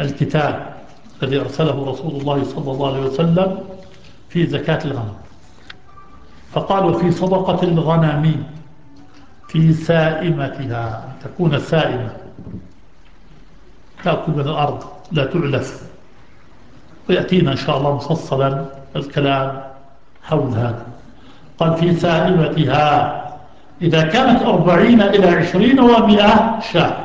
الكتاب الذي أرسله رسول الله صلى الله عليه وسلم في زكاة الغنم، فقال وفي صدقة الغنم في سائمتها، أن تكون سائمة تأكل من الأرض لا تعلف، ويأتينا إن شاء الله مفصلا الكلام حول هذا. قال في سائمتها إذا كانت 40 إلى 20 و100 شاة،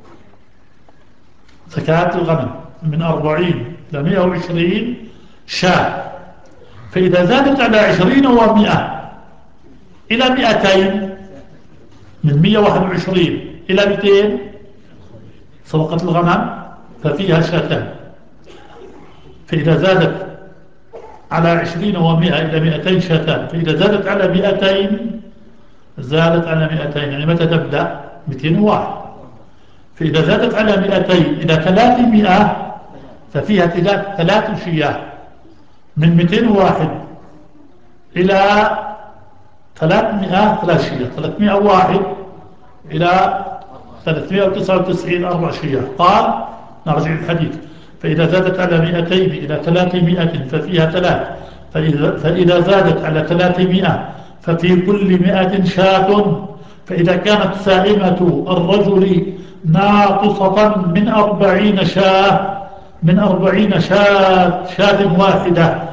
زكاة الغنم من 40 إلى 120 شاة، فإذا زادت على 20 و100 إلى 200، من 121 إلى 200 صدقة الغنم ففيها شاتان. فإذا زادت على 20 و100 إلى 200 شاتان، فإذا زادت على 200 زادت على 200، يعني متى تبدأ؟ 201. فإذا زادت على 200 إلى 300 ففيها 3 شياه، من 201 إلى 300 3 شياه، 301 إلى 399 4 شياه. قال نرجع الحديث فإذا زادت على 200 إلى 300 ففيها 3، فإذا زادت على 300 ففي كل 100 شاة. فإذا كانت سائمة الرجل ناقصة من 40 شاة، من 40 شاة واحدة،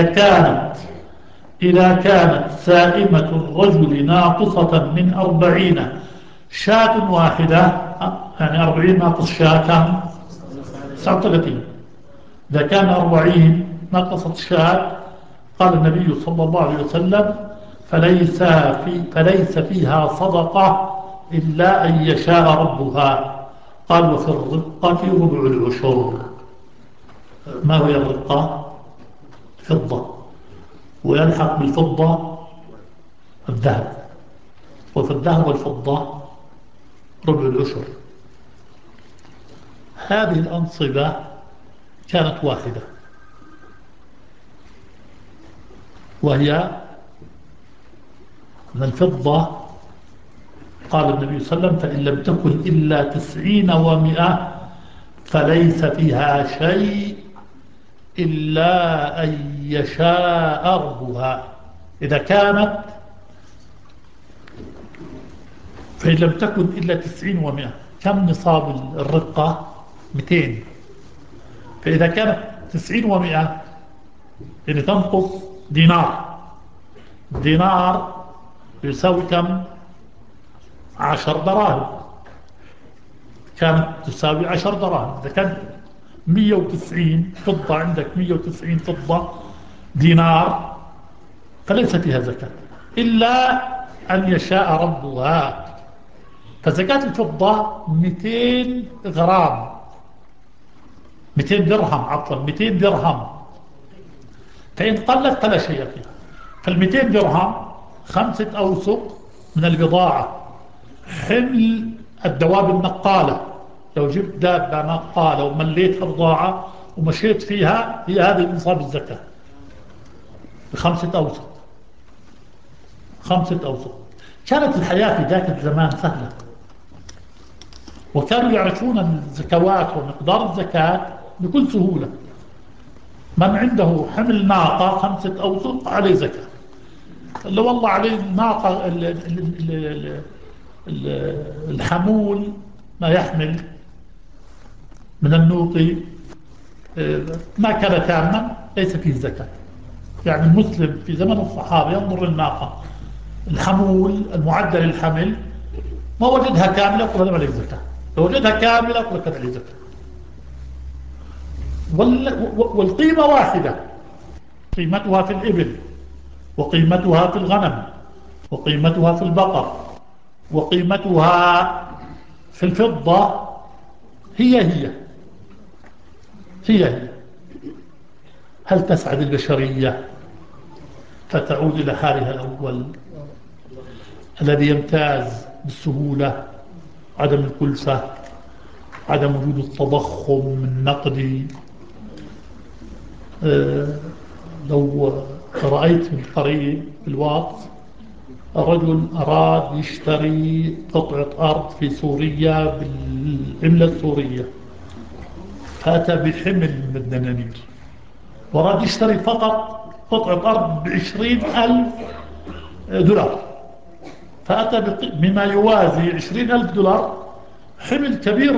إذا كانت سائمة الرجل ناقصة من 40 شاة واحدة، يعني 40 ناقص شاة كم؟ 39. إذا كان 40 ناقصت شاة، قال النبي صلى الله عليه وسلم فليس فيها صدقة إلا أن يشاء ربها. قال وفي الرقة ربع العشر. ما هي الرقة؟ فضة، ويلحق بالفضة الذهب، وفي الذهب والفضة ربع العشر. هذه الأنصبة كانت واحدة، وهي من الفضة. قال النبي صلى الله عليه وسلم فإن لم تكن إلا 90 و100 فليس فيها شيء إلا أن يشاء ربها. إذا كانت فإن لم تكن إلا 90 و100، كم نصاب الرقة؟ 200. فإذا كانت 90 و100 يعني تنقص دينار. دينار يساوي كم؟ 10 دراهم. كانت تساوي 10 دراهم. إذا كانت 190 فضة، عندك 190 فضة دينار، فليس فيها زكاة إلا أن يشاء ربها. فزكاة الفضة 200 غرام، 200 درهم، عفوا 200 درهم. فإن قلت فلا شيء فيها. فال200 درهم 5 أوسق من البضاعة. حمل الدواب النقالة، لو جبت دابة نقالة ومليتها بضاعة ومشيت فيها، هي هذه نصاب الزكاة، ب5 أوسق. 5 أوسق. كانت الحياة في ذاك الزمان سهلة، وكانوا يعرفون الزكوات ومقدار الزكاة بكل سهولة. من عنده حمل ناقة 5 أوسق عليه زكاة. اللي والله عليه الناقة الحمول ما يحمل من النوقي ما كان تاما ليس فيه زكاة. يعني المسلم في زمن الصحابة ينظر للناقة الحمول المعدل الحمل، ما وجدها كاملة يقول هذا عليه زكاة، لو وجدها كاملة يقول هذا عليه زكاة. والقيمة واحدة، قيمتها في الإبل، وقيمتها في الغنم، وقيمتها في البقر، وقيمتها في الفضة هي هي هي هي. هل تسعد البشرية فتعود إلى حالها الأول الذي يمتاز بالسهولة، عدم الكلفة، عدم وجود التضخم النقدي؟ لو رأيت من قريب في الواتس رجل أراد يشتري قطعة أرض في سوريا بالعملة السورية، فأتى بحمل من الدنانير وراد يشتري فقط قطعة أرض ب20,000 دولار. فأتى بما يوازي 20,000 دولار، حمل كبير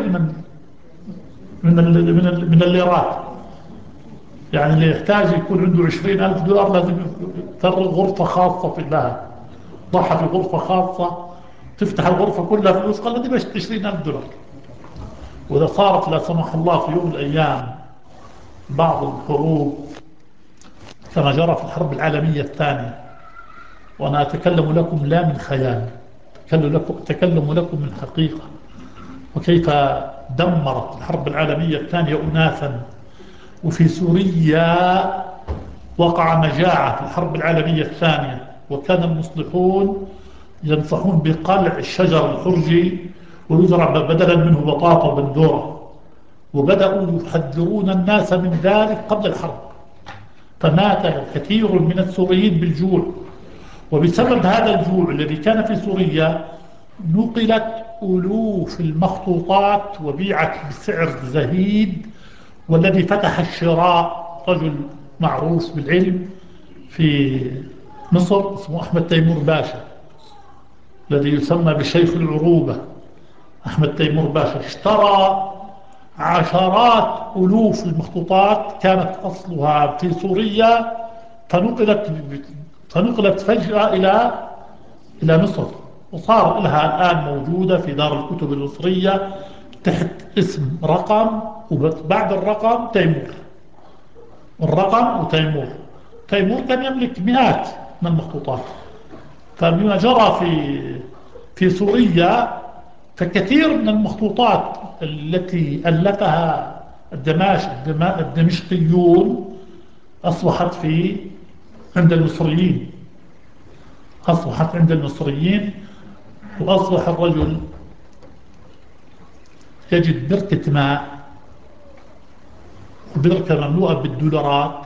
من الليرات. يعني اللي يحتاج يكون عنده 20,000 دولار لازم يفرغ غرفة خاصة في لها، ضحى في غرفة خاصة، تفتح الغرفة كلها فلوس، قال دي بس 20,000 دولار. وإذا صارت لا سمح الله في يوم من الأيام بعض الحروب كما جرى في الحرب العالمية الثانية، وأنا أتكلم لكم لا من خيال، أتكلم لكم من حقيقة، وكيف دمرت الحرب العالمية الثانية أناسا. وفي سوريا وقع مجاعة في الحرب العالمية الثانية، وكان المصلحون ينصحون بقلع الشجر الحرجي ويزرع بدلا منه بطاطا وبندورة، وبدأوا يحذرون الناس من ذلك قبل الحرب. فمات كثير من السوريين بالجوع، وبسبب هذا الجوع الذي كان في سوريا نقلت ألوف المخطوطات وبيعت بسعر زهيد. والذي فتح الشراء رجل معروف بالعلم في مصر اسمه أحمد تيمور باشا، الذي يسمى بشيخ العروبة. أحمد تيمور باشا اشترى عشرات ألوف المخطوطات كانت أصلها في سوريا، فنقلت فنقلت فجأة إلى مصر، وصار لها الآن موجودة في دار الكتب المصرية تحت اسم رقم، وبعد الرقم تيمور، الرقم وتيمور. تيمور كان يملك مئات من المخطوطات. فبما جرى في سوريا، فكثير من المخطوطات التي ألفها الدمشقيون أصبحت عند المصريين، أصبحت عند المصريين. وأصبح الرجل يجد بركة ماء، البركة مملوءة بالدولارات،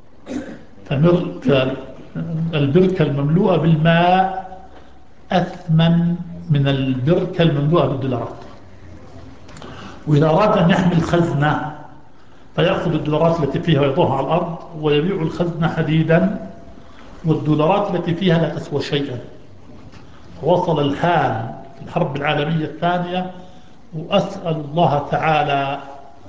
فالبركة المملوءة بالماء أثمن من البركة المملوءة بالدولارات. وإذا أراد أن يحمل خزنة فيأخذ الدولارات التي فيها ويضعها على الأرض، ويبيع الخزنة حديدا، والدولارات التي فيها لا تسوى شيئا. وصل الحال في الحرب العالمية الثانية، وأسأل الله تعالى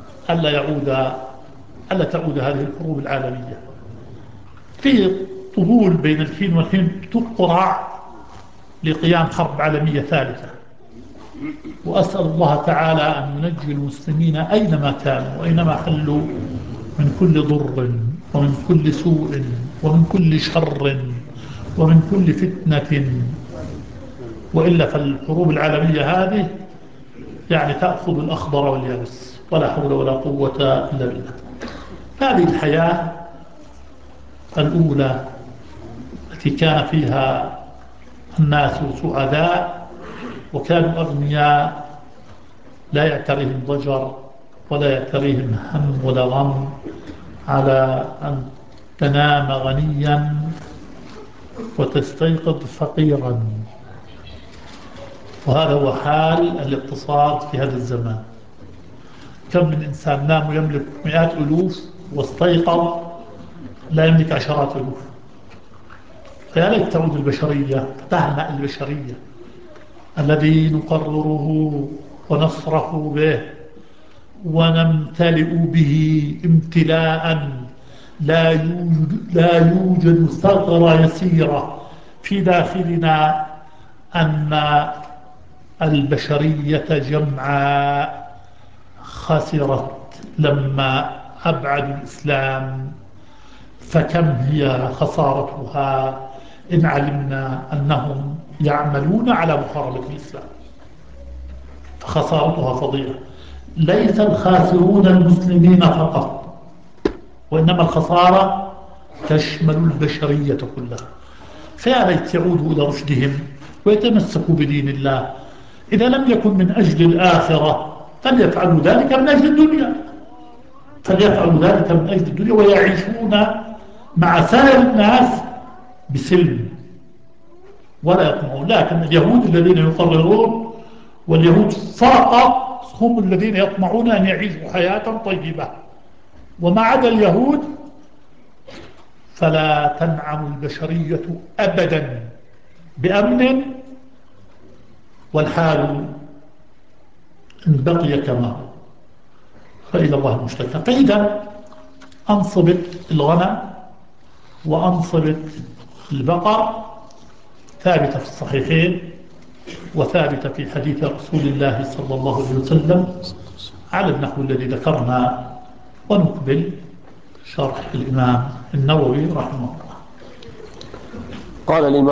ألا تعود هذه الحروب العالمية. في طبول بين الحين والحين تقرع لقيام حرب عالمية ثالثة، وأسأل الله تعالى أن ينجي المسلمين أينما كانوا وأينما حلوا من كل ضر ومن كل سوء ومن كل شر ومن كل فتنة. وإلا فالحروب العالمية هذه يعني تأخذ الأخضر واليابس، ولا حول ولا قوة إلا بالله. هذه الحياة الأولى التي كان فيها الناس سعداء وكانوا أغنياء، لا يعتريهم ضجر ولا يعتريهم هم ولا غم، على أن تنام غنيا وتستيقظ فقيرا. وهذا هو حال الاقتصاد في هذا الزمان. كم من إنسان نام يملك مئات ألوف واستيقظ لا يملك عشرات ألوف. فيا ليت تعود البشرية، فتهنأ البشرية الذي نقرره ونصرح به ونمتلئ به امتلاء لا يوجد ثغرة يسيرة في داخلنا، أن البشرية جمعاء خسرت لما أبعدوا الإسلام. فكم هي خسارتها إن علمنا أنهم يعملون على محاربة الإسلام، فخسارتها فظيعة. ليس الخاسرون المسلمين فقط، وإنما الخسارة تشمل البشرية كلها. فيا ليت يعودوا إلى رشدهم ويتمسكوا بدين الله. إذا لم يكن من أجل الآخرة فليفعلوا ذلك من أجل الدنيا، فليفعلوا ذلك من أجل الدنيا ويعيشون مع سائر الناس بسلم ولا يطمعون. لكن اليهود الذين يقررون، واليهود فقط هم الذين يطمعون أن يعيشوا حياة طيبة، وما عدا اليهود فلا تنعم البشرية أبدا بأمن، والحال إن بقي كما هو فإلى الله المشتكى. فإذا أنصبت الغنم وأنصبت البقر ثابتة في الصحيحين وثابتة في حديث رسول الله صلى الله عليه وسلم على النحو الذي ذكرنا. ونقبل شرح الإمام النووي رحمه الله. قال الإمام